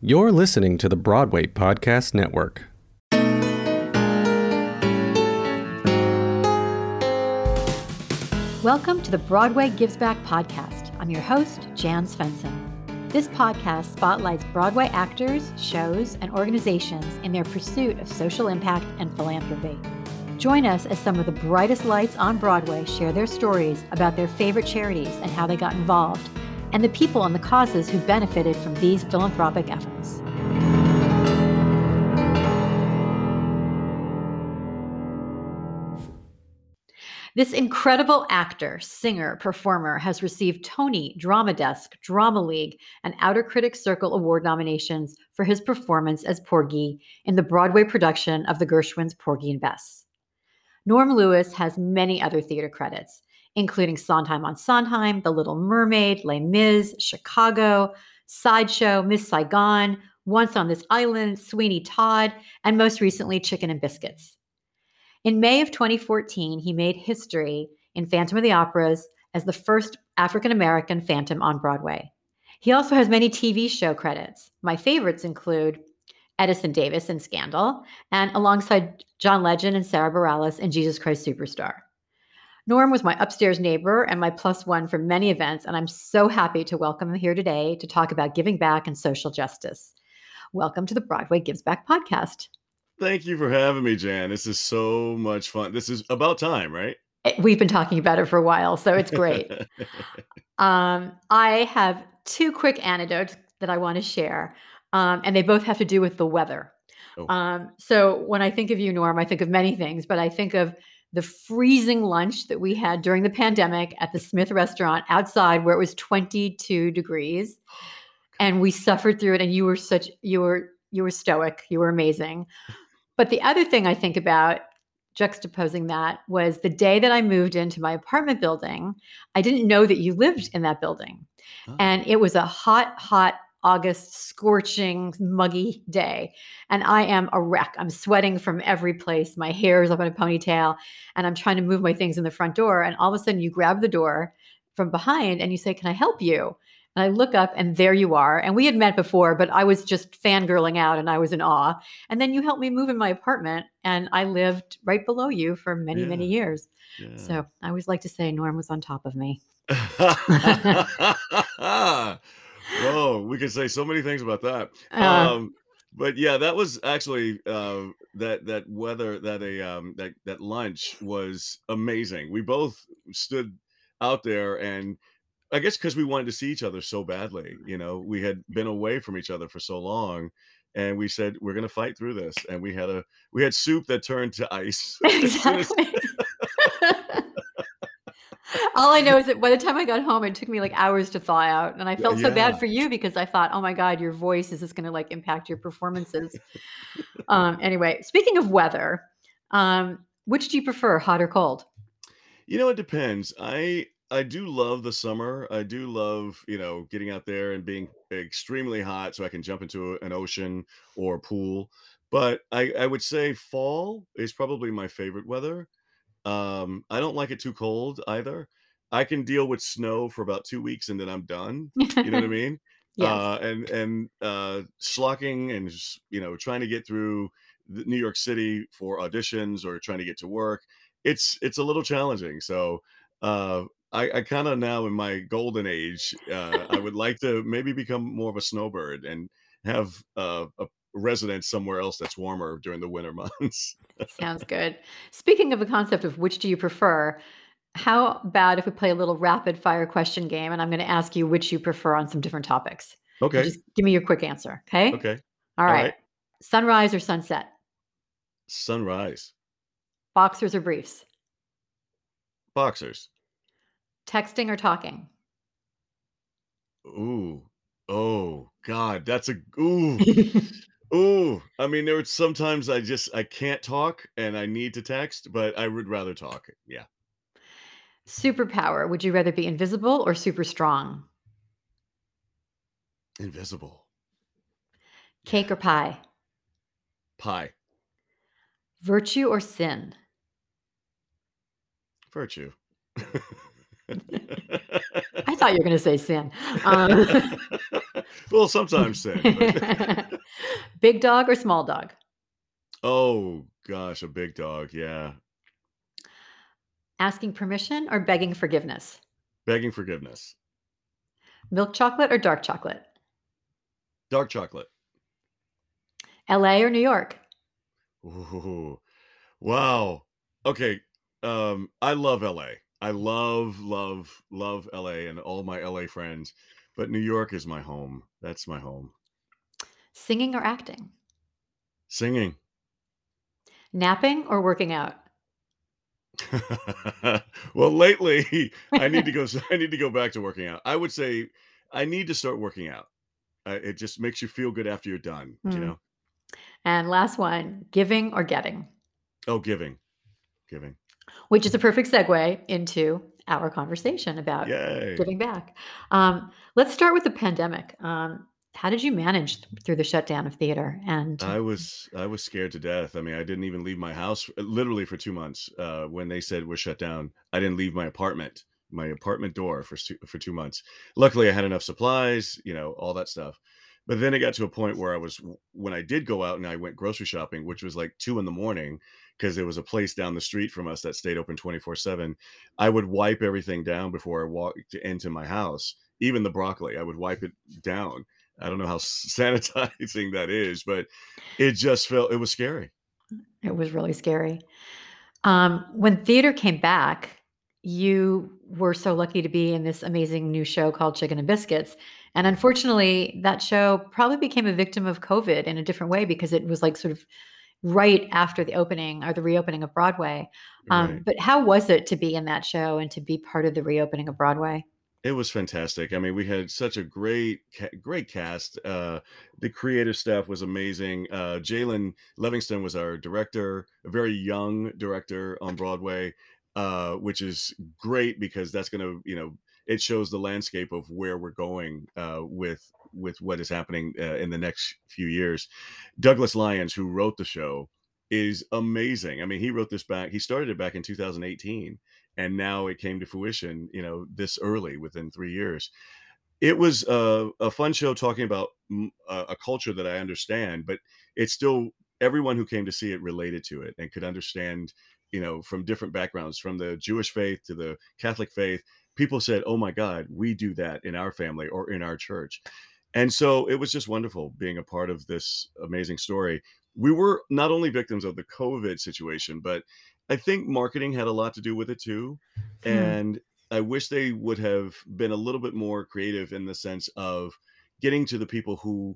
You're listening to the Broadway Podcast Network. Welcome to the Broadway Gives Back podcast. I'm your host, Jan Svensson. This podcast spotlights Broadway actors, shows, and organizations in their pursuit of social impact and philanthropy. Join us as some of the brightest lights on Broadway share their stories about their favorite charities and how they got involved, and the people and the causes who benefited from these philanthropic efforts. This incredible actor, singer, performer has received Tony, Drama Desk, Drama League, and Outer Critics Circle Award nominations for his performance as Porgy in the Broadway production of the Gershwins' Porgy and Bess. Norm Lewis has many other theater credits, including Sondheim on Sondheim, The Little Mermaid, Les Mis, Chicago, Sideshow, Miss Saigon, Once on This Island, Sweeney Todd, and most recently Chicken and Biscuits. In May of 2014, he made history in Phantom of the Operas as the first African-American Phantom on Broadway. He also has many TV show credits. My favorites include Edison Davis in Scandal, and alongside John Legend and Sarah Bareilles in Jesus Christ Superstar. Norm was my upstairs neighbor and my plus one for many events, and I'm so happy to welcome him here today to talk about giving back and social justice. Welcome to the Broadway Gives Back podcast. Thank you for having me, Jan. This is so much fun. This is about time, right? We've been talking about it for a while, so it's great. I have two quick anecdotes that I want to share, and they both have to do with the weather. Oh. So when I think of you, Norm, I think of many things, but I think of the freezing lunch that we had during the pandemic at the Smith restaurant outside where it was 22 degrees, and we suffered through it, and you were stoic, you were amazing. But the other thing I think about, juxtaposing that, was the day that I moved into my apartment building. I didn't know that you lived in that building. Oh. And it was a hot August, scorching, muggy day. And I am a wreck. I'm sweating from every place. My hair is up in a ponytail. And I'm trying to move my things in the front door. And all of a sudden you grab the door from behind and you say, "Can I help you?" And I look up and there you are. And we had met before, but I was just fangirling out and I was in awe. And then you helped me move in my apartment and I lived right below you for many, many years. Yeah. So I always like to say Norm was on top of me. Whoa, we could say so many things about that. But yeah, that was actually that weather, that lunch was amazing. We both stood out there, and I guess because we wanted to see each other so badly, we had been away from each other for so long, and we said we're going to fight through this. And we had soup that turned to ice. Exactly. All I know is that by the time I got home, it took me like hours to thaw out. And I felt so bad for you because I thought, oh my God, your voice is just going to like impact your performances. Anyway, speaking of weather, which do you prefer, hot or cold? It depends. I do love the summer. I do love, getting out there and being extremely hot so I can jump into an ocean or a pool. But I would say fall is probably my favorite weather. I don't like it too cold either. I can deal with snow for about 2 weeks and then I'm done. You know what I mean? Yes. And slocking and trying to get through New York City for auditions or trying to get to work. It's a little challenging. So uh, I kind of now in my golden age, I would like to maybe become more of a snowbird and have a residence somewhere else that's warmer during the winter months. Sounds good. Speaking of the concept of which do you prefer, how about if we play a little rapid fire question game and I'm going to ask you which you prefer on some different topics? And Okay. just give me your quick answer. Okay. Okay. All All right. right. Sunrise or sunset? Sunrise. Boxers or briefs? Boxers. Texting or talking? Ooh. Oh God, that's a ooh. Ooh. I mean, there are sometimes I can't talk and I need to text, but I would rather talk. Yeah. Superpower. Would you rather be invisible or super strong? Invisible. Cake Yeah. or pie? Pie. Virtue or sin? Virtue. I thought you were going to say sin. Um, Well, sometimes sin, but big dog or small dog? oh gosh, a big dog, yeah. Asking permission or begging forgiveness? Begging forgiveness. Milk chocolate or dark chocolate? Dark chocolate. LA or New York? Ooh, wow. Okay, I love LA. I love, love, love LA and all my LA friends, but New York is my home. That's my home. Singing or acting? Singing. Napping or working out? Well, lately, I need to go I need to go back to working out. I would say I need to start working out. It just makes you feel good after you're done, you Hmm. know? And last one, giving or getting? Oh, giving, giving. Which is a perfect segue into our conversation about Yay. giving back. Let's start with the pandemic. How did you manage through the shutdown of theater? And I was scared to death. I mean, I didn't even leave my house literally for 2 months, when they said we're shut down. I didn't leave my apartment door for 2 months. Luckily, I had enough supplies, all that stuff. But then it got to a point where when I did go out and I went grocery shopping, which was like 2 in the morning, because there was a place down the street from us that stayed open 24/7, I would wipe everything down before I walked into my house. Even the broccoli, I would wipe it down. I don't know how sanitizing that is, but it was scary. it was really scary. When theater came back, you were so lucky to be in this amazing new show called Chicken and Biscuits. And Mhm. unfortunately, that show probably became a victim of COVID in a different way because it was like sort of right after the opening or the reopening of Broadway. Right. But how was it to be in that show and to be part of the reopening of Broadway? It was fantastic. I mean, we had such a great cast. The creative staff was amazing. Jalen Livingston was our director, a very young director on Broadway, which is great because that's going to, it shows the landscape of where we're going with what is happening in the next few years. Douglas Lyons, who wrote the show, is amazing. I mean, he started it back in 2018, and now it came to fruition, this early within 3 years. It was a fun show talking about a culture that I understand, but it's still everyone who came to see it related to it and could understand, from different backgrounds, from the Jewish faith to the Catholic faith. People said, "Oh my God, we do that in our family or in our church." And so it was just wonderful being a part of this amazing story. We were not only victims of the COVID situation, but I think marketing had a lot to do with it too. Hmm. And I wish they would have been a little bit more creative in the sense of getting to the people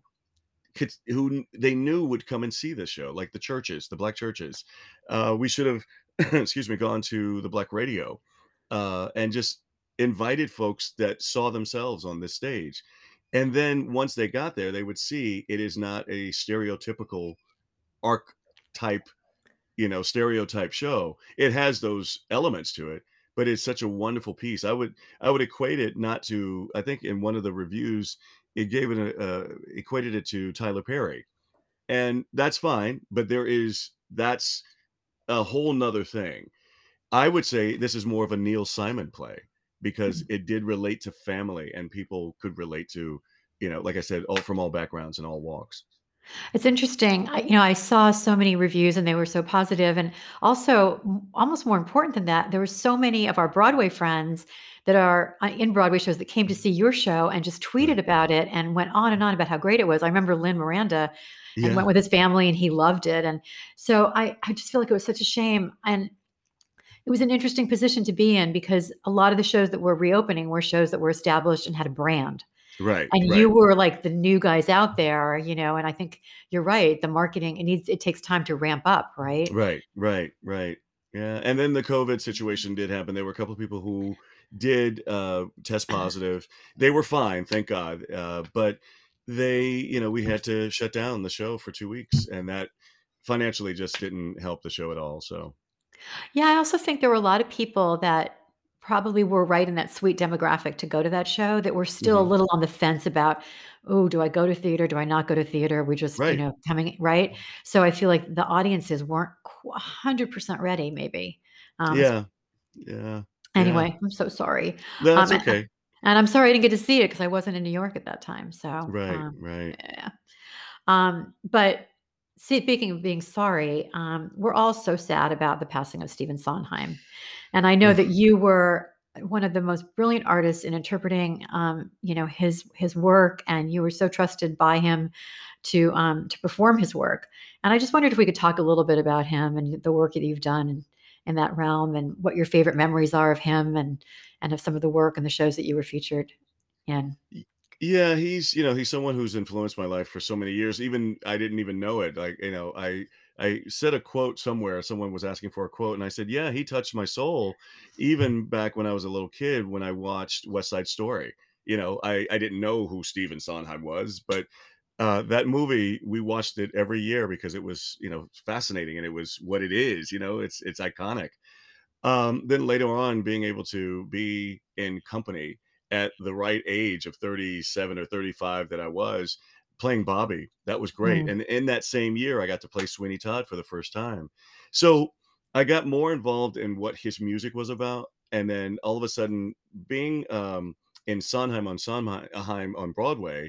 who they knew would come and see this show, like the churches, the black churches. We should have, excuse me, gone to the black radio and just invited folks that saw themselves on this stage. And then once they got there, they would see it is not a stereotypical archetype, stereotype show. It has those elements to it, but it's such a wonderful piece. I would equate it not to. I think in one of the reviews, it gave it equated it to Tyler Perry, and that's fine. But that's a whole nother thing. I would say this is more of a Neil Simon play because it did relate to family and people could relate to, like I said, all from all backgrounds and all walks. It's interesting. I saw so many reviews and they were so positive, and also almost more important than that, there were so many of our Broadway friends that are in Broadway shows that came to see your show and just tweeted Right. about it and went on and on about how great it was. I remember Lynn Miranda and went Yeah. with his family and he loved it. And so I just feel like it was such a shame. And it was an interesting position to be in because a lot of the shows that were reopening were shows that were established and had a brand. Right. And you Right. were like the new guys out there, and I think you're right. The marketing, it takes time to ramp up, right? Right, right, right. Yeah, and then the COVID situation did happen. There were a couple of people who did, test positive. They were fine, thank God, but we had to shut down the show for 2 weeks, and that financially just didn't help the show at all, so Yeah, I also think there were a lot of people that probably were right in that sweet demographic to go to that show that were still a Mhm. little on the fence about, "Oh, do I go to theater? Do I not go to theater? We just, Right. coming," right? So I feel like the audiences weren't 100% ready maybe. Um, Yeah, yeah. Yeah. Anyway, I'm so sorry. No, that's A okay. and I'm sorry I didn't get to see it because I wasn't in New York at that time, so, Right, right. yeah. But speaking of being sorry, we're all so sad about the passing of Stephen Sondheim, and I know that you were one of the most brilliant artists in interpreting, his work, and you were so trusted by him to perform his work. And I just wondered if we could talk a little bit about him and the work that you've done in that realm, and what your favorite memories are of him, and of some of the work and the shows that you were featured in. Y Yeah, he's someone who's influenced my life for so many years, even I didn't even know it, like, I said a quote somewhere, someone was asking for a quote, and I said, "Yeah, he touched my soul even back when I was a little kid when I watched West Side Story." I didn't know who Stephen Sondheim was, but, that movie, we watched it every year because it was, fascinating, and it was what it is, it's iconic. Then later on, being able to be in company at the right age of 37 or 35 that I was, playing Bobby, that was great. Mm, And in that same year, I got to play Sweeney Todd for the first time. So I got more involved in what his music was about. And then all of a sudden, being in Sondheim on Broadway,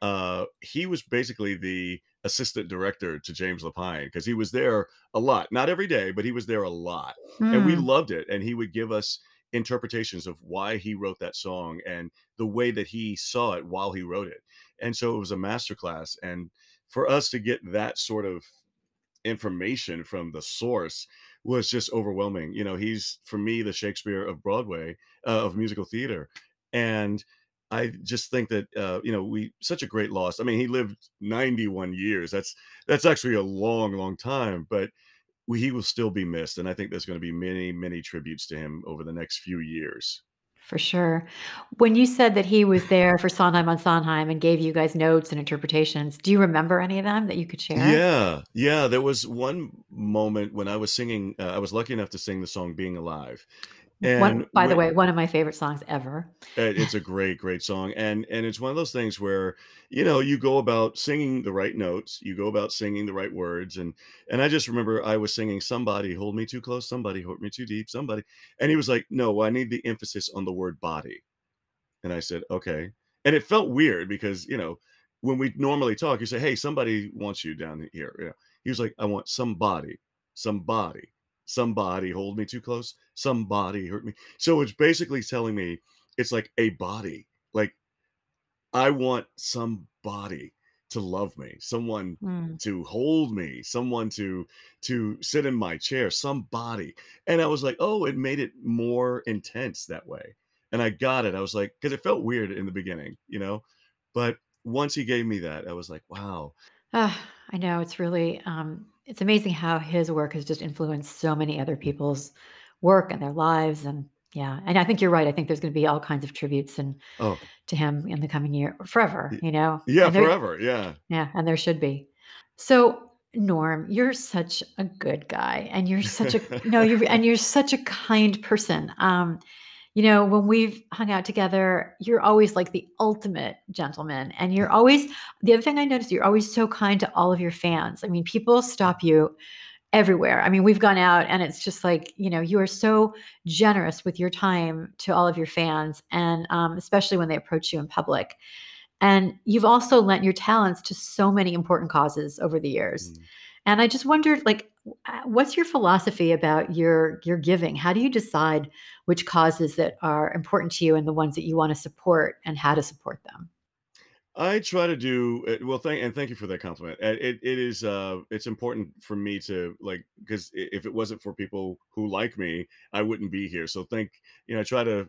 he was basically the assistant director to James Lapine because he was there a lot, not every day, but he was there a lot, and we mm, loved it, and he would give us interpretations of why he wrote that song and the way that he saw it while he wrote it, and so it was a masterclass, and for us to get that sort of information from the source was just overwhelming. He's, for me, the Shakespeare of Broadway, of musical theater, and I just think that, we such a great loss. I mean, he lived 91 years. That's actually a long, long time, but he will still be missed, and I think there's gonna be many, many tributes to him over the next few years. for sure. When you said that he was there for Sondheim on Sondheim and gave you guys notes and interpretations, do you remember any of them that you could share? Yeah, yeah, there was one moment when I was singing, I was lucky enough to sing the song "Being Alive," and One by the way, one of my favorite songs ever. it's a great, great song, and it's one of those things where, you go about singing the right notes, you go about singing the right words, and I just remember I was singing, "Somebody hold me too close, somebody hold me too deep, somebody," and he was like, "No, I need the emphasis on the word body." And I said, "Okay." And it felt weird because, when we normally talk, you say, "Hey, somebody wants you down here." He was like, "I want somebody, somebody, somebody hold me too close, somebody hurt me." So it's basically telling me it's like a body. Like, I want somebody to love me, someone Mm. to hold me, someone to sit in my chair, somebody. And I was like, "Oh, it made it more intense that way." And I got it. I was like, because it felt weird in the beginning, But once he gave me that, I was like, "Wow." Ah, I know it's really, it's amazing how his work has just influenced so many other people's work and their lives, and yeah, and I think you're right. I think there's gonna be all kinds of tributes and Oh, to him in the coming year forever, y yeah, and there forever, yeah. yeah, and there should be. So, Norm, you're such a good guy, and you're such a no, you're such a kind person. When we've hung out together, you're always like the ultimate gentleman. And you're always, the other thing I noticed, you're always so kind to all of your fans. I mean, people stop you everywhere. I mean, we've gone out and it's just like, you are so generous with your time to all of your fans, and especially when they approach you in public. And you've also lent your talents to so many important causes over the years. Mm. And I just wondered, like, what's your philosophy about your giving? How do you decide which causes that are important to you and the ones that you want to support and how to support them? I try to do well. Thank you for that compliment. It is it's important for me to, like, because if it wasn't for people who like me, I wouldn't be here. So I try to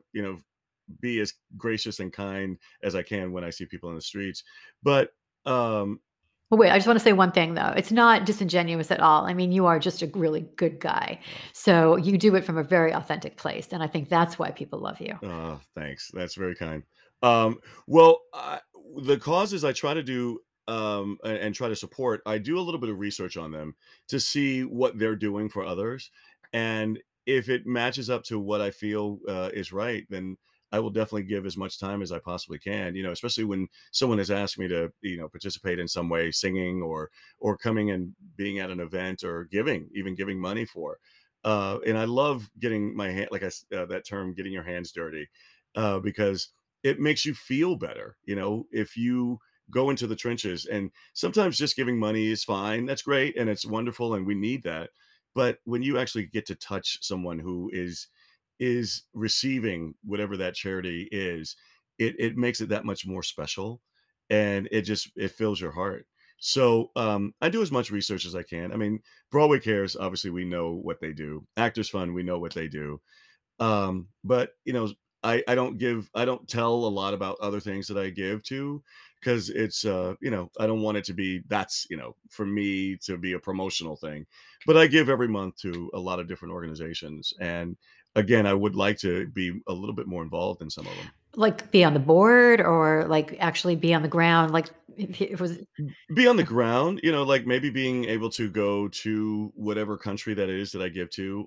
be as gracious and kind as I can when I see people in the streets. But um, Well, wait, I just want to say one thing though. It's not disingenuous at all. I mean, you are just a really good guy. uh, So you do it from a very authentic place. And I think that's why people love you. Thanks. That's very kind. Well, the causes I try to do, and try to support, I do a little bit of research on them to see what they're doing for others. And if it matches up to what I feel is right, then I will definitely give as much time as I possibly can, especially when someone has asked me to, participate in some way, singing or coming and being at an event or even giving money for. And I love getting my hand, that term, getting your hands dirty, because it makes you feel better. If you go into the trenches, and sometimes just giving money is fine. That's great. And it's wonderful. And we need that. But when you actually get to touch someone who is receiving whatever that charity is, it makes it that much more special, and it fills your heart. So I do as much research as I can. I mean, Broadway Cares, obviously, we know what they do. Actors Fund, we know what they do. But I don't tell a lot about other things that I give to, because I don't want it to be, that's, for me to be a promotional thing. But I give every month to a lot of different organizations. And again, I would like to be a little bit more involved in some of them. Like be on the board or like actually be on the ground? Like if it was, Be on the ground, like maybe being able to go to whatever country that is that I give to,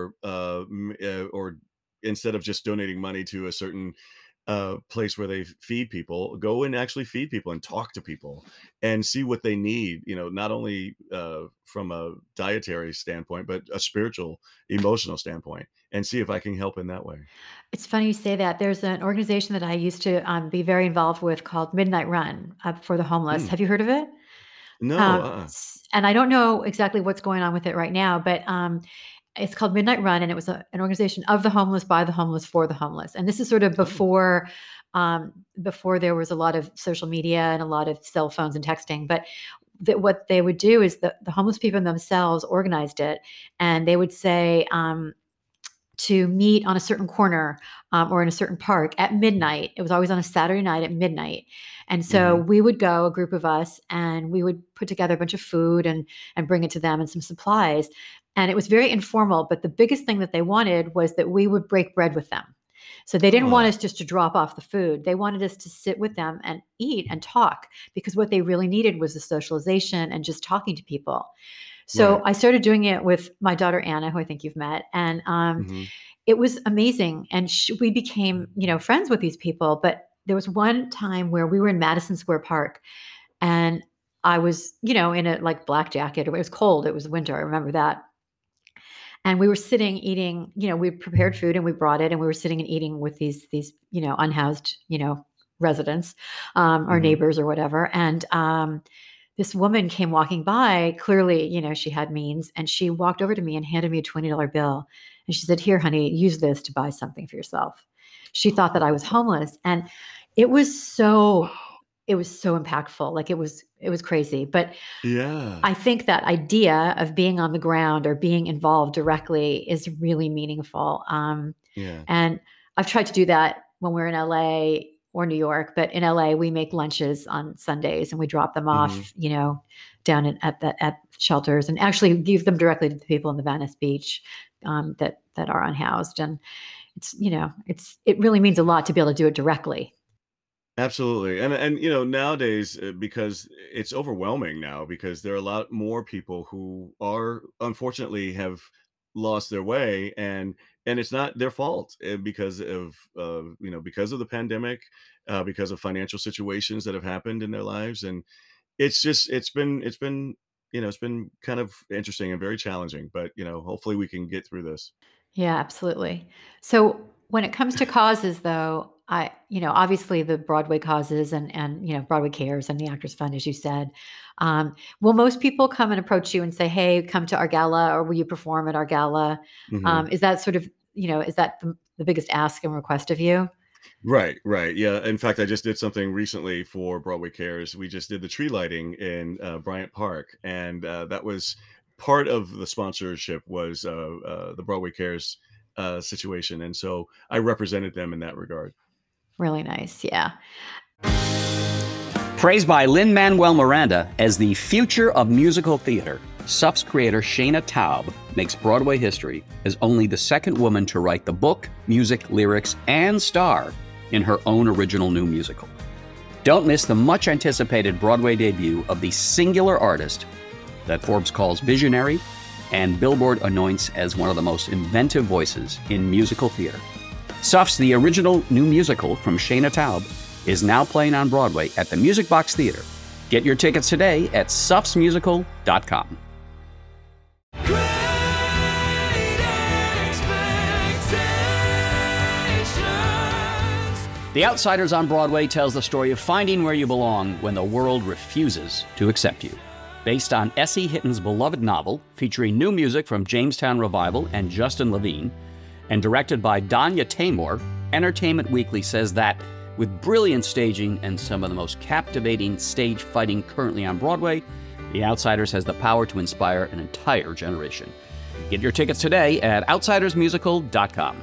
or instead of just donating money to a certain place where they feed people, go and actually feed people and talk to people and see what they need, not only from a dietary standpoint, but a spiritual, emotional standpoint, and see if I can help in that way. it's funny you say that. There's an organization that I used to be very involved with called Midnight Run for the homeless. Mm. Have you heard of it? No. And I don't know exactly what's going on with it right now, but it's called Midnight Run, and it was an organization of the homeless, by the homeless, for the homeless. And this is sort of Oh. before there was a lot of social media and a lot of cell phones and texting. But what they would do is the homeless people themselves organized it, and they would say, to meet on a certain corner or in a certain park at midnight. It was always on a Saturday night at midnight. And so Hmm. we would go, a group of us, and we would put together a bunch of food and bring it to them and some supplies. And it was very informal. But the biggest thing that they wanted was that we would break bread with them. So they didn't want Oh, us just to drop off the food. They wanted us to sit with them and eat and talk, because what they really needed was the socialization and just talking to people. So right. I started doing it with my daughter Anna, who I think you've met, and Hmm. it was amazing. And we became, friends with these people. But there was one time where we were in Madison Square Park, and I was, in a like black jacket. It was cold. It was winter. I remember that. And we were sitting eating. We prepared food and we brought it, and we were sitting and eating with these unhoused residents, or Hmm. neighbors or whatever. And this woman came walking by. Clearly, she had means, and she walked over to me and handed me a $20 bill. And she said, "Here, honey, use this to buy something for yourself." She thought that I was homeless, and it was so Wow. it was so impactful. Like it was crazy. But Yeah. I think that idea of being on the ground or being involved directly is really meaningful. Yeah. And I've tried to do that when we're in LA or New York. But in LA, we make lunches on Sundays and we drop them Hmm. off, down at shelters, and actually give them directly to the people in the Venice Beach, that are unhoused. And it really means a lot to be able to do it directly. Absolutely. And nowadays, because it's overwhelming now, because there are a lot more people who are, unfortunately, have lost their way, and it's not their fault, because of because of the pandemic, because of financial situations that have happened in their lives. And it's been kind of interesting and very challenging, but hopefully we can get through this. Yeah, absolutely. So when it comes to causes, though, obviously the Broadway causes and Broadway Cares and the Actors Fund, as you said. Will most people come and approach you and say, "Hey, come to our gala," or "Will you perform at our gala?" Hmm. Is that sort of, is that the biggest ask and request of you? Right, right. Yeah. In fact, I just did something recently for Broadway Cares. We just did the tree lighting in Bryant Park, and that was part of the sponsorship, was the Broadway Cares situation, and so I represented them in that regard. Really nice. Yeah. Praised by Lin-Manuel Miranda as the future of musical theater, Suff's creator Shayna Taub makes Broadway history as only the second woman to write the book, music, lyrics, and star in her own original new musical. Don't miss the much-anticipated Broadway debut of the singular artist that Forbes calls visionary and Billboard anoints as one of the most inventive voices in musical theater. Suff's The original new musical from Shayna Taub is now playing on Broadway at the Music Box Theater. Get your tickets today at suffsmusical.com. Great The Outsiders on Broadway tells the story of finding where you belong when the world refuses to accept you. Based on S.E. Hitton's beloved novel, featuring new music from Jamestown Revival and Justin Levine, and directed by Danya Tamor, Entertainment Weekly says that, with brilliant staging and some of the most captivating stage fighting currently on Broadway, The Outsiders has the power to inspire an entire generation. Get your tickets today at outsidersmusical.com.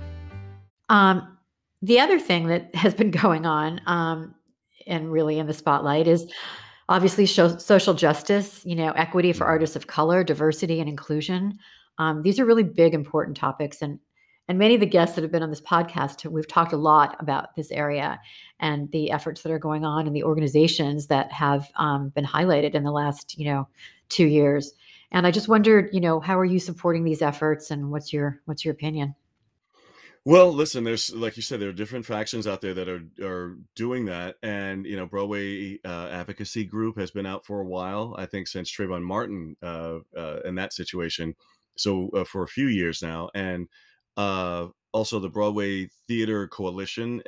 The other thing that has been going on, and really in the spotlight, is obviously social justice, equity for artists of color, diversity and inclusion. These are really big, important topics. And many of the guests that have been on this podcast, we've talked a lot about this area and the efforts that are going on and the organizations that have been highlighted in the last, 2 years. And I just wondered, how are you supporting these efforts, and what's your opinion? Well, listen, there's, like you said, there are different factions out there that are doing that, and Broadway Advocacy Group has been out for a while. I think since Trayvon Martin in that situation, so for a few years now, and also the Broadway Theater Coalition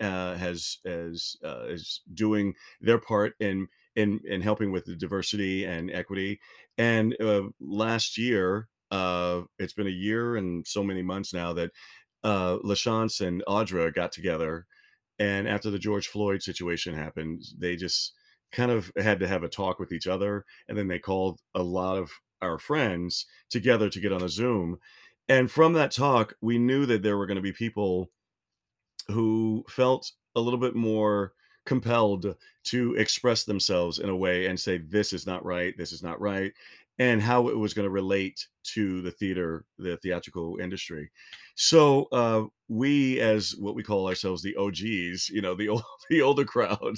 is doing their part in helping with the diversity and equity. And last year, it's been a year and so many months now that LaChance and Audra got together, and after the George Floyd situation happened, they just kind of had to have a talk with each other, and then they called a lot of our friends together to get on a Zoom. And from that talk, we knew that there were going to be people who felt a little bit more compelled to express themselves in a way and say, this is not right, this is not right, and how it was going to relate to the theatrical industry. So we, as what we call ourselves, the OGs, the older crowd,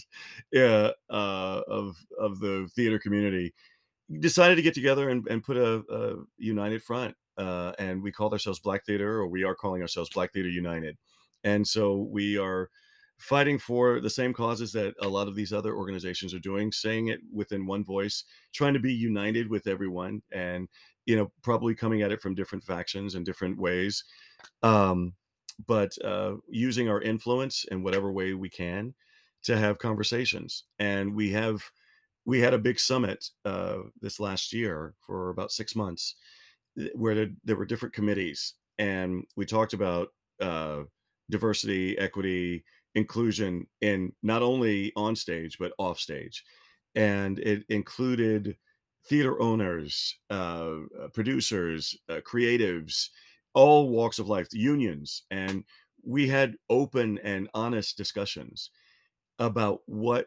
of the theater community, decided to get together and put a united front, and we called ourselves Black Theater, or we are calling ourselves Black Theater United. And so we are fighting for the same causes that a lot of these other organizations are doing, saying it within one voice, trying to be united with everyone, and probably coming at it from different factions and different ways, um, but using our influence in whatever way we can to have conversations. And we had a big summit this last year for about 6 months, where there were different committees, and we talked about diversity, equity, inclusion in not only on stage but off stage. And it included theater owners, producers, creatives, all walks of life, unions. And we had open and honest discussions about what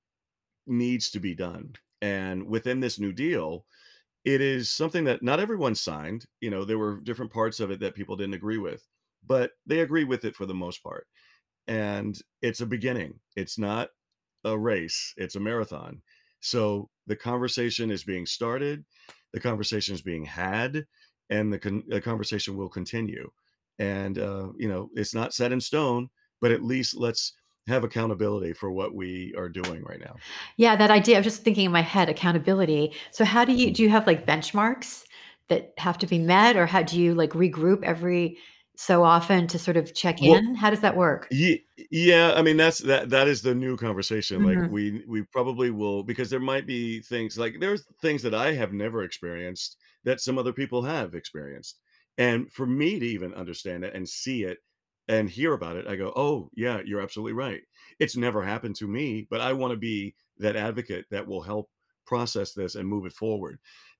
needs to be done. And within this New Deal, it is something that not everyone signed. There were different parts of it that people didn't agree with, but they agree with it for the most part. And it's a beginning. It's not a race, it's a marathon. So the conversation is being started, the conversation is being had, and the conversation will continue. And it's not set in stone, but at least let's have accountability for what we are doing right now. Yeah, that idea, I was just thinking in my head, accountability. So how Mm. do you have like benchmarks that have to be met, or how do you like regroup every so often to sort of check Well, in? How does that work? yeah, I mean, that is the new conversation. Like, Mhm. we probably will, because there might be things, like there's things that I have never experienced that some other people have experienced. And for me to even understand it and see it and hear about it, I go, "Oh, yeah, you're absolutely right." It's never happened to me, but I want to be that advocate that will help process this and move it forward.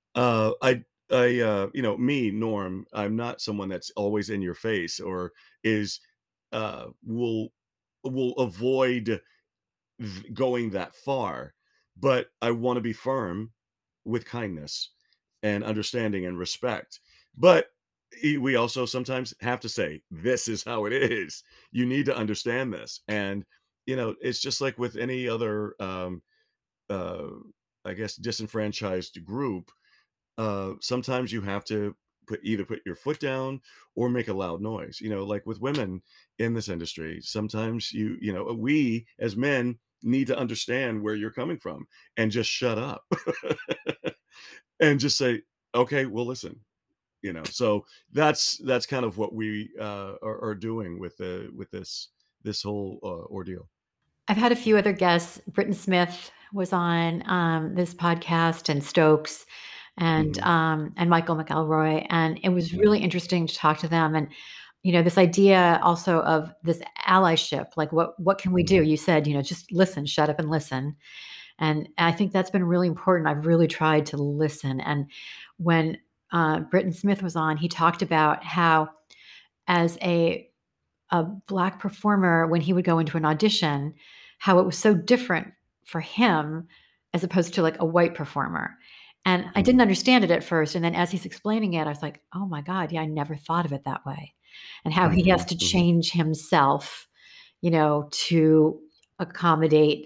Me, Norm, I'm not someone that's always in your face, or is uh will will avoid going that far, but I want to be firm with kindness and understanding and respect. But we also sometimes have to say, this is how it is. You need to understand this. And it's just like with any other uh I guess disenfranchised group. Sometimes you have to either put your foot down or make a loud noise. Like with women in this industry, sometimes we as men need to understand where you're coming from and just shut up and just say, okay, well, listen. So that's kind of what we are doing with this whole ordeal. I've had a few other guests. Britton Smith was on this podcast, and Stokes, Mhm. and Michael McElroy, and it was Mhm. really interesting to talk to them. And this idea also of this allyship, like what can we do? Mhm. You said, just listen, shut up and listen. And I think that's been really important. I've really tried to listen. And when Britton Smith was on, he talked about how, as a Black performer, when he would go into an audition, how it was so different for him as opposed to like a white performer. And I didn't Mhm. understand it at first. And then as he's explaining it, I was like, oh my God, yeah, I never thought of it that way. And how he has Mhm. to Mhm. change himself, to accommodate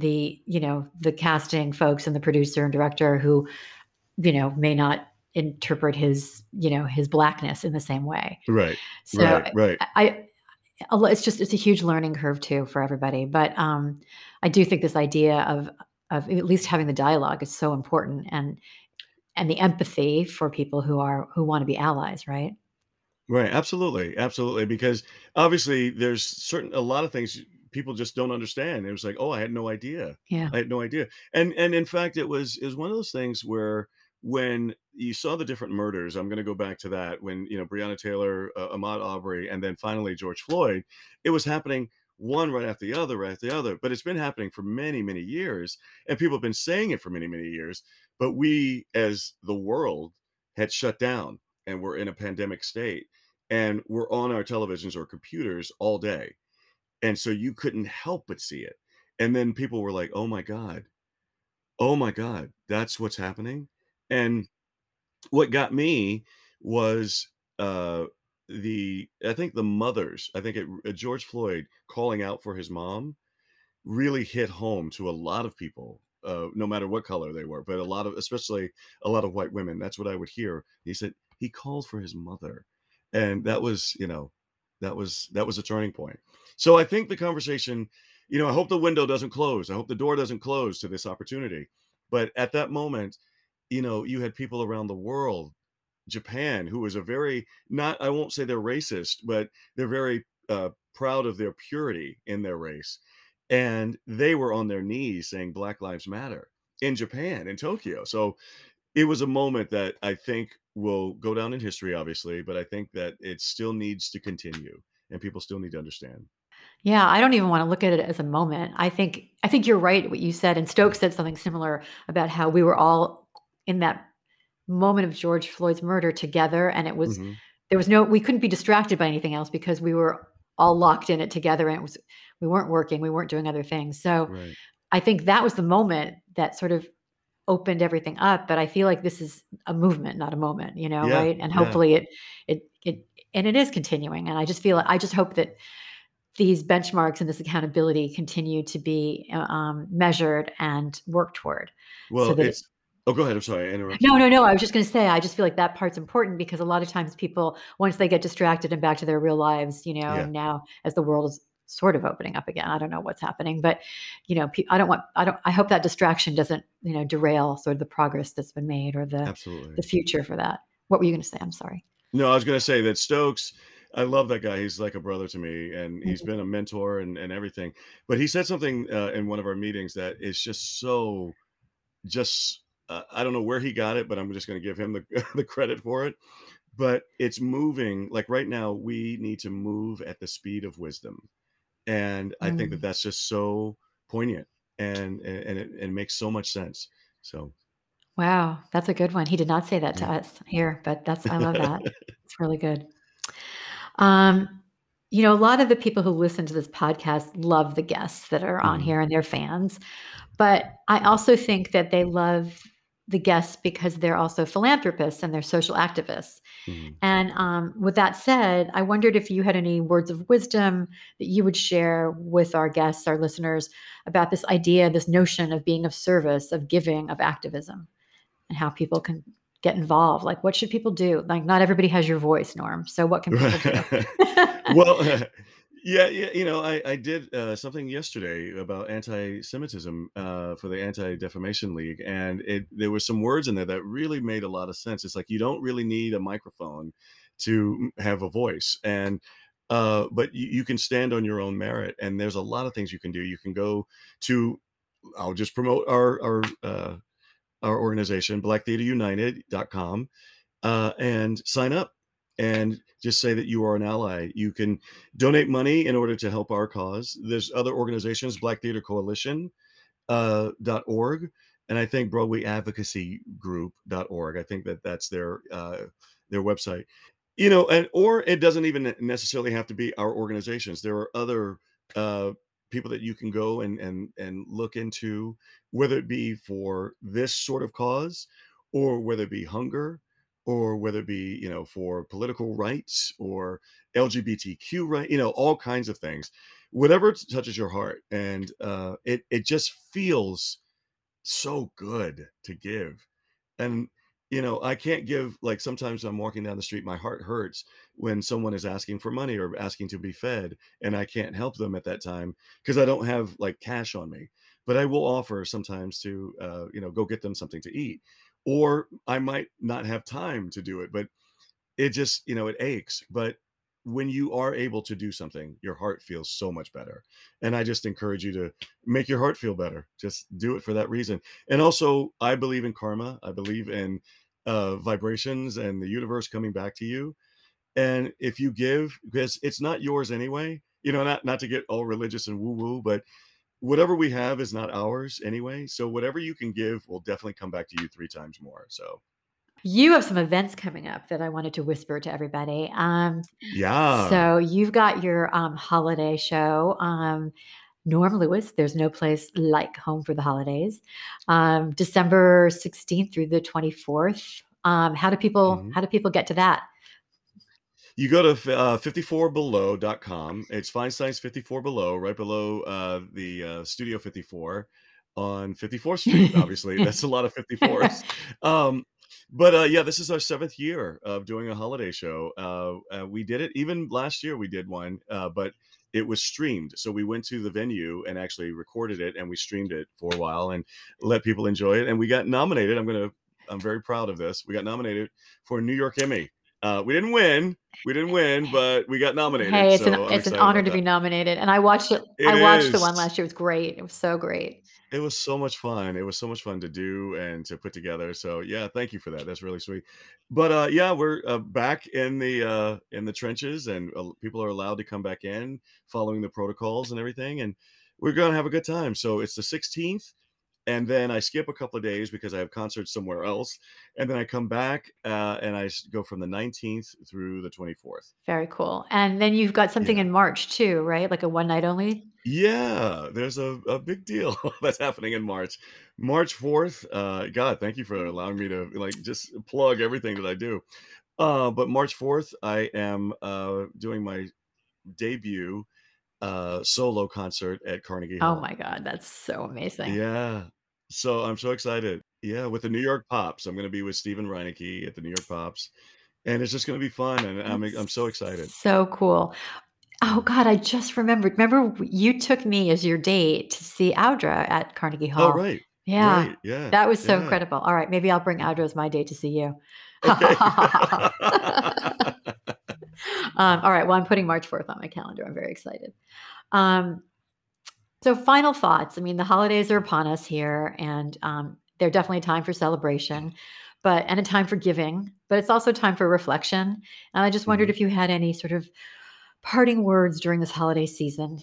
the casting folks and the producer and director who, may not interpret his blackness in the same way. Right. So Right. Right. it's a huge learning curve too for everybody. But I do think this idea of at least having the dialogue is so important, and the empathy for people who want to be allies, right? Right, absolutely, absolutely, because obviously there's a lot of things people just don't understand. It was like, "Oh, I had no idea. Yeah. I had no idea." And in fact, it was one of those things where when you saw the different murders, I'm gonna go back to that, when, Breonna Taylor, Ahmaud Arbery, and then finally George Floyd, it was happening one right after the other, right after the other, but it's been happening for many, many years, and people have been saying it for many, many years, but we as the world had shut down, and we're in a pandemic state, and we're on our televisions or computers all day. And so you couldn't help but see it. And then people were like, oh my God, that's what's happening. And what got me was uh, I think the mothers, I think George Floyd calling out for his mom really hit home to a lot of people, no matter what color they were, but especially a lot of white women. That's what I would hear. He said he called for his mother, and that was a turning point. So I think the conversation, I hope the window doesn't close. I hope the door doesn't close to this opportunity. But at that moment, you had people around the world, Japan, who was a very not I won't say they're racist, but they're very proud of their purity in their race. And they were on their knees saying Black Lives Matter in Japan, in Tokyo. So it was a moment that I think will go down in history, obviously, but I think that it still needs to continue and people still need to understand. Yeah, I don't even want to look at it as a moment. I think you're right what you said, and Stokes said something similar about how we were all in that moment of George Floyd's murder together, and Hmm. there was no we couldn't be distracted by anything else because we were all locked in it together, and we weren't working, we weren't doing other things. So Right. I think that was the moment that sort of opened everything up. But I feel like this is a movement, not a moment, Yeah. right? And Yeah. hopefully it is continuing. And I just hope that these benchmarks and this accountability continue to be measured and worked toward, so Well, that oh, go ahead. I'm sorry. I interrupted no, you. no, no. I was just going to say, I just feel like that part's important because a lot of times people, once they get distracted and back to their real lives, Yeah. and now as the world is sort of opening up again, I don't know what's happening, but I hope that distraction doesn't, derail sort of the progress that's been made or the Absolutely. future for that. What were you going to say? I'm sorry. No, I was gonna say that Stokes, I love that guy. He's like a brother to me, and he's Mhm. been a mentor and everything. But he said something in one of our meetings that is just so just I don't know where he got it, but I'm just gonna give him the the credit for it. But it's moving like right now. We need to move at the speed of wisdom, and I think that Mm. that's just so poignant, and it makes so much sense. So Wow, that's a good one. He did not say that to yeah. us here, but I love that. It's really good. Um, a lot of the people who listen to this podcast love the guests that are on Mhm. here and they're fans. But I also think that they love the guests because they're also philanthropists and they're social activists. Mhm. And with that said, I wondered if you had any words of wisdom that you would share with our guests, our listeners, about this idea, this notion of being of service, of giving, of activism, and how people can get involved. Like, what should people do? Like, not everybody has your voice, Norm. So, what can people do? Right. Well, yeah, yeah, I did something yesterday about anti-Semitism for the Anti-Defamation League, and there were some words in there that really made a lot of sense. It's like you don't really need a microphone to have a voice, and but you can stand on your own merit, and there's a lot of things you can do. You can go to, I'll just promote our organization, blacktheaterunited.com, and sign up and just say that you are an ally. You can donate money in order to help our cause. There's other organizations, Black Theater Coalition .org, and I think Broadway Advocacy Group.org. I think that that's their website. And or it doesn't even necessarily have to be our organizations. There are other people that you can go and look into, whether it be for this sort of cause, or whether it be hunger, or whether it be for political rights or LGBTQ right, all kinds of things, whatever touches your heart. And it just feels so good to give. And I can't give, like, sometimes I'm walking down the street, my heart hurts when someone is asking for money or asking to be fed, and I can't help them at that time because I don't have like cash on me. But I will offer sometimes to go get them something to eat, or I might not have time to do it, but it just it aches. But when you are able to do something, your heart feels so much better. And I just encourage you to make your heart feel better. Just do it for that reason. And also, I believe in karma. I believe in vibrations and the universe coming back to you. And if you give, because it's not yours anyway, not to get all religious and woo woo, but whatever we have is not ours anyway. So whatever you can give will definitely come back to you 3 times more. So You have some events coming up that I wanted to whisper to everybody. yeah. So you've got your holiday show. Norm Lewis, there's no place like home for the holidays. December 16th through the 24th. Mhm. How do people get to that? You go to 54below.com. It's Feinstein's 54 Below, right below the Studio 54 on 54th Street. Obviously, that's a lot of 54s. But yeah, this is our 7th year of doing a holiday show. We did it even last year. We did one, but it was streamed. So we went to the venue and actually recorded it, and we streamed it for a while and let people enjoy it. And we got nominated. I'm very proud of this. We got nominated for a New York Emmy. We didn't win, but we got nominated, Hey, so I'm it's an excited honor about to be that. nominated, and I watched it. It I watched the is. one last year. It was great. It was so great. It was so much fun. It was so much fun to do and to put together. So yeah, thank you for that. That's really sweet. But yeah, we're back in the trenches, and people are allowed to come back in, following the protocols and everything, and we're gonna have a good time. So it's the 16th, and then I skip a couple of days because I have concerts somewhere else, and then I come back and go from the 19th through the 24th. Very cool. And then you've got something Yeah. in March too, right? Like a one night only? Yeah, there's a big deal that's happening in March. March 4th, God, thank you for allowing me to, like, just plug everything that I do. But March 4th, I am doing my debut solo concert at Carnegie Oh Hall. my God, that's so amazing. Yeah. So I'm so excited. Yeah, with the New York Pops. I'm gonna be with Stephen Reinecke at the New York Pops, and it's just gonna be fun, and I'm so That's excited. so cool. Oh Yeah. God, I just remembered. Remember you took me as your date to see Audra at Carnegie Oh, Hall. right. Yeah, Right. Yeah. that was so Yeah. incredible. All right, maybe I'll bring Yeah. Audra as my date to see you. Okay. All right, well, I'm putting March 4th on my calendar. I'm very excited. Um, so final thoughts. I mean, the holidays are upon us here, and they're definitely a time for celebration, and a time for giving, but it's also time for reflection. And I just wondered Mhm. if you had any sort of parting words during this holiday season.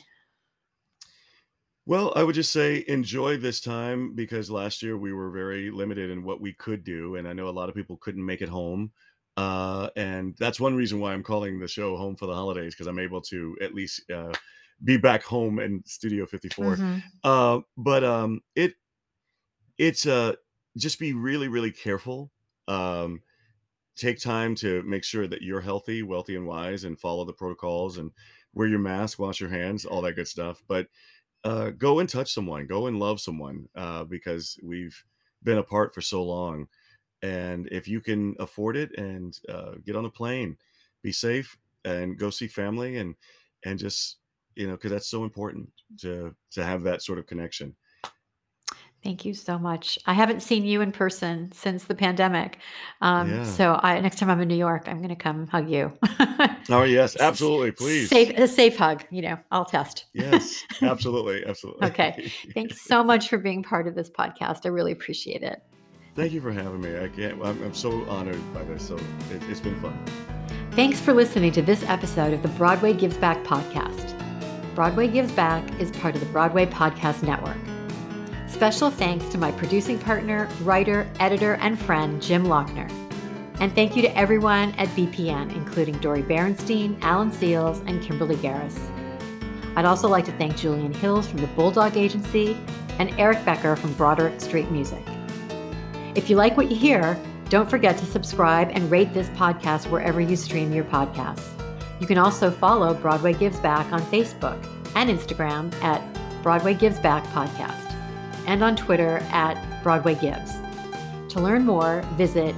Well, I would just say enjoy this time, because last year we were very limited in what we could do, and I know a lot of people couldn't make it home. And that's one reason why I'm calling the show Home for the Holidays, because I'm able to at least be back home in Studio 54. Hmm. But it's just be really, really careful. Um, Take time to make sure that you're healthy, wealthy, and wise, and follow the protocols, and wear your mask, wash your hands, all that good stuff. But go and touch someone, go and love someone, because we've been apart for so long. And if you can afford it, and get on a plane, be safe, and go see family, and just because that's so important to have that sort of connection. Thank you so much. I haven't seen you in person since the pandemic. Yeah. Next time I'm in New York, I'm going to come hug you. Oh, yes, absolutely. Please. A safe hug, I'll test. Yes, absolutely. Absolutely. Okay. Thanks so much for being part of this podcast. I really appreciate it. Thank you for having me. I'm so honored by this. So it's been fun. Thanks for listening to this episode of the Broadway Gives Back podcast. Broadway Gives Back is part of the Broadway Podcast Network. Special thanks to my producing partner, writer, editor, and friend, Jim Lochner. And thank you to everyone at BPN, including Dori Berenstein, Alan Seals, and Kimberly Garris. I'd also like to thank Julian Hills from the Bulldog Agency and Eric Becker from Broderick Street Music. If you like what you hear, don't forget to subscribe and rate this podcast wherever you stream your podcasts. You can also follow Broadway Gives Back on Facebook and Instagram at Broadway Gives Back Podcast, and on Twitter at Broadway Gives. To learn more, visit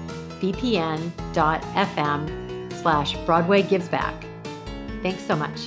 bpn.fm/Broadway Gives Back. Thanks so much.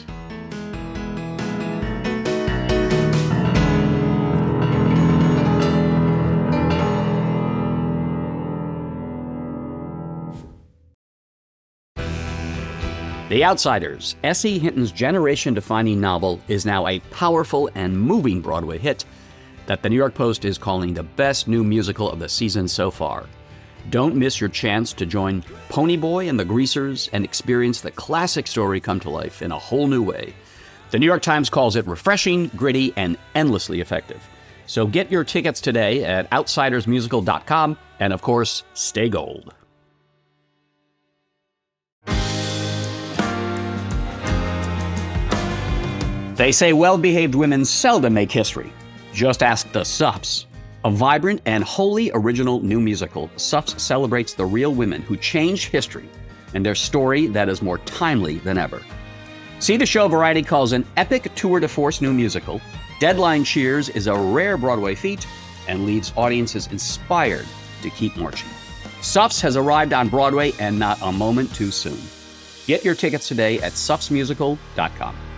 The Outsiders, S.E. Hinton's generation-defining novel, is now a powerful and moving Broadway hit that the New York Post is calling the best new musical of the season so far. Don't miss your chance to join Ponyboy and the Greasers and experience the classic story come to life in a whole new way. The New York Times calls it refreshing, gritty, and endlessly effective. So get your tickets today at outsidersmusical.com, and of course, stay gold. They say well-behaved women seldom make history. Just ask the Suffs. A vibrant and wholly original new musical, Suffs celebrates the real women who changed history and their story that is more timely than ever. See the show Variety calls an epic tour de force new musical. Deadline cheers is a rare Broadway feat and leaves audiences inspired to keep marching. Suffs has arrived on Broadway, and not a moment too soon. Get your tickets today at suffsmusical.com.